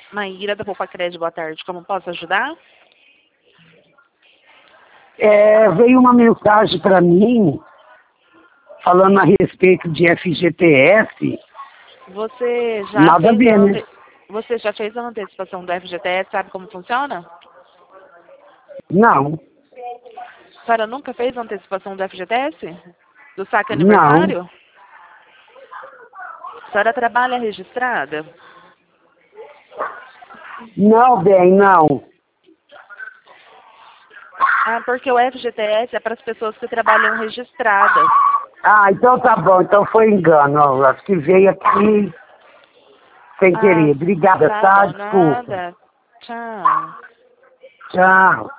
Maíra da Poupa Crédito, boa tarde. Como posso ajudar? Veio uma mensagem para mim falando a respeito de FGTS. Você já Nada a ver, né? Você já fez a antecipação do FGTS? Sabe como funciona? Não, A senhora nunca fez a antecipação do FGTS? Do saque não, aniversário? A senhora trabalha registrada? não, bem, não. Ah, porque o FGTS é para as pessoas que trabalham registradas. Ah, então tá bom, então foi engano. Acho que veio aqui sem querer. Obrigada, Tá tá? bom, Desculpa. nada. Tchau. Tchau.